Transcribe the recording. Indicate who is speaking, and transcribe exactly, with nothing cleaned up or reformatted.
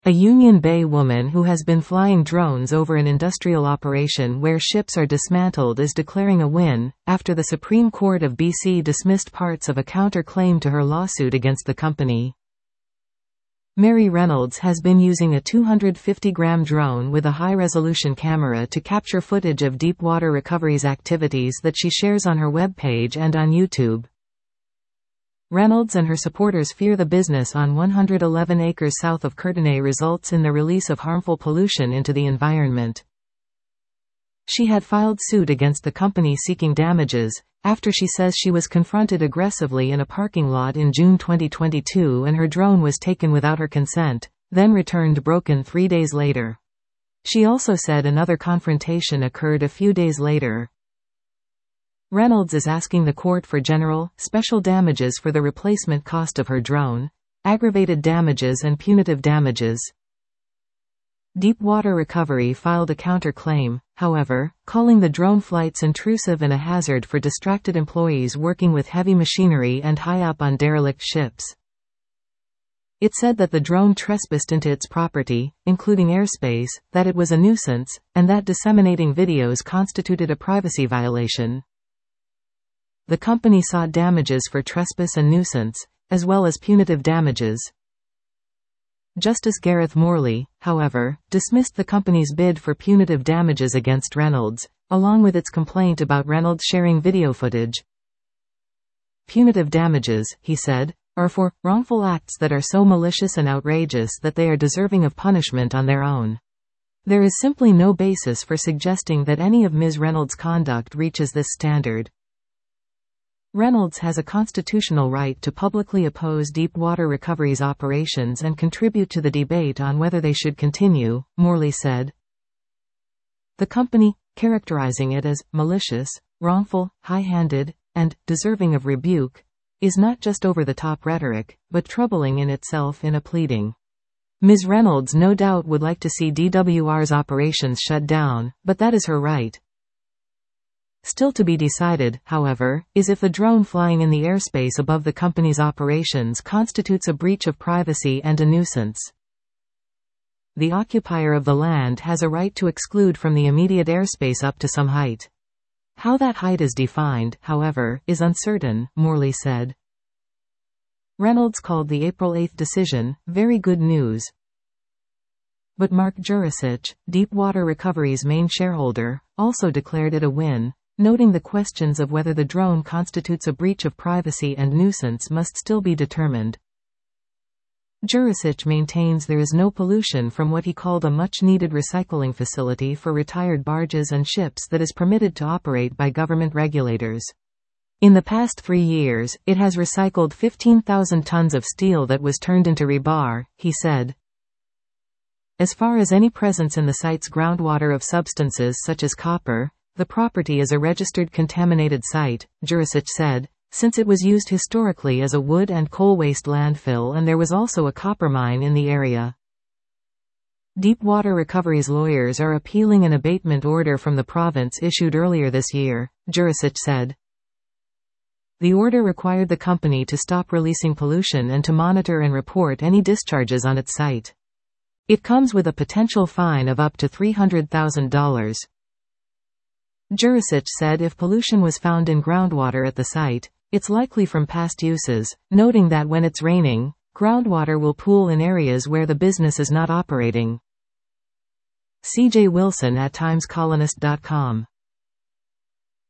Speaker 1: A Union Bay woman who has been flying drones over an industrial operation where ships are dismantled is declaring a win, after the Supreme Court of B C dismissed parts of a counter-claim to her lawsuit against the company. Mary Reynolds has been using a two hundred fifty gram drone with a high-resolution camera to capture footage of Deepwater Recovery's activities that she shares on her webpage and on YouTube. Reynolds and her supporters fear the business on one hundred eleven acres south of Courtenay results in the release of harmful pollution into the environment. She had filed suit against the company seeking damages, after she says she was confronted aggressively in a parking lot in June twenty twenty-two and her drone was taken without her consent, then returned broken three days later. She also said another confrontation occurred a few days later. Reynolds is asking the court for general, special damages for the replacement cost of her drone, aggravated damages and punitive damages. Deepwater Recovery filed a counter-claim, however, calling the drone flights intrusive and a hazard for distracted employees working with heavy machinery and high up on derelict ships. It said that the drone trespassed into its property, including airspace, that it was a nuisance, and that disseminating videos constituted a privacy violation. The company sought damages for trespass and nuisance, as well as punitive damages. Justice Gareth Morley, however, dismissed the company's bid for punitive damages against Reynolds, along with its complaint about Reynolds sharing video footage. Punitive damages, he said, are for wrongful acts that are so malicious and outrageous that they are deserving of punishment on their own. There is simply no basis for suggesting that any of Miz Reynolds' conduct reaches this standard. Reynolds has a constitutional right to publicly oppose Deepwater Recovery's operations and contribute to the debate on whether they should continue, Morley said. The company, characterizing it as malicious, wrongful, high-handed, and deserving of rebuke, is not just over-the-top rhetoric, but troubling in itself in a pleading. Miz Reynolds no doubt would like to see D W R's operations shut down, but that is her right. Still to be decided, however, is if the drone flying in the airspace above the company's operations constitutes a breach of privacy and a nuisance. The occupier of the land has a right to exclude from the immediate airspace up to some height. How that height is defined, however, is uncertain, Morley said. Reynolds called the April eighth decision very good news. But Mark Jurisic, Deepwater Recovery's main shareholder, also declared it a win, noting the questions of whether the drone constitutes a breach of privacy and nuisance must still be determined. Jurisic maintains there is no pollution from what he called a much-needed recycling facility for retired barges and ships that is permitted to operate by government regulators. In the past three years, it has recycled fifteen thousand tons of steel that was turned into rebar, he said. As far as any presence in the site's groundwater of substances such as copper, the property is a registered contaminated site, Jurisic said, since it was used historically as a wood and coal waste landfill and there was also a copper mine in the area. Deepwater Recovery's lawyers are appealing an abatement order from the province issued earlier this year, Jurisic said. The order required the company to stop releasing pollution and to monitor and report any discharges on its site. It comes with a potential fine of up to three hundred thousand dollars. Jurisic said if pollution was found in groundwater at the site, it's likely from past uses, noting that when it's raining, groundwater will pool in areas where the business is not operating. C J Wilson at times colonist dot com